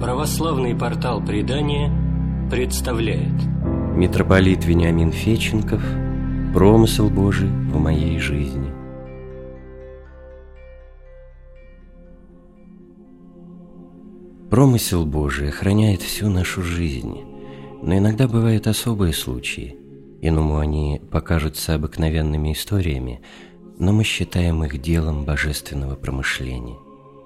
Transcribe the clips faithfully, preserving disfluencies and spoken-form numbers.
Православный портал предания представляет Митрополит Вениамин Феченков. Промысел Божий в моей жизни. Промысел Божий охраняет всю нашу жизнь, но иногда бывают особые случаи. Иному они покажутся обыкновенными историями, но мы считаем их делом божественного промышления.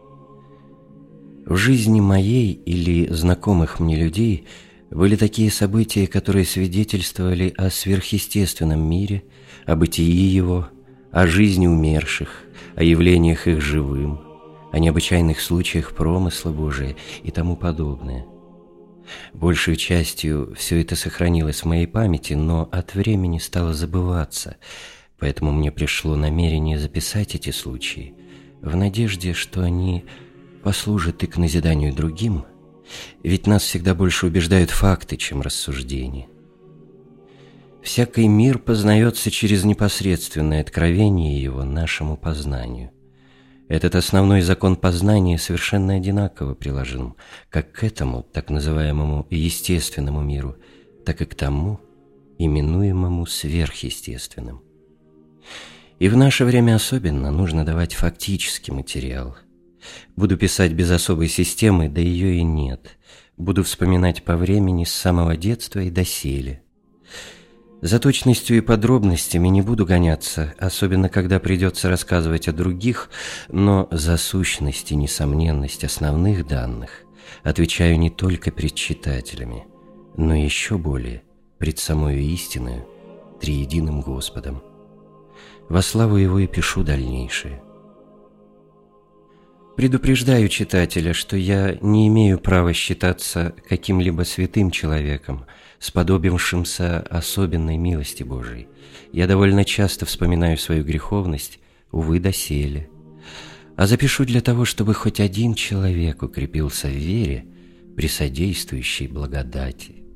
В жизни моей или знакомых мне людей были такие события, которые свидетельствовали о сверхъестественном мире, о бытии его, о жизни умерших, о явлениях их живым, о необычайных случаях промысла Божия и тому подобное. Большей частью все это сохранилось в моей памяти, но от времени стало забываться, поэтому мне пришло намерение записать эти случаи, в надежде, что они послужат и к назиданию другим, ведь нас всегда больше убеждают факты, чем рассуждения. Всякий мир познается через непосредственное откровение его нашему познанию. Этот основной закон познания совершенно одинаково приложим как к этому, так называемому естественному миру, так и к тому, именуемому сверхъестественным. И в наше время особенно нужно давать фактический материал. Буду писать без особой системы, да ее и нет. Буду вспоминать по времени с самого детства и доселе. За точностью и подробностями не буду гоняться, особенно когда придется рассказывать о других, но за сущность и несомненность основных данных отвечаю не только пред читателями, но еще более пред самою истиною, триединым Господом. Во славу Его и пишу дальнейшее. Предупреждаю читателя, что я не имею права считаться каким-либо святым человеком, сподобившимся особенной милости Божией. Я довольно часто вспоминаю свою греховность, увы, доселе. А запишу для того, чтобы хоть один человек укрепился в вере при содействующей благодати.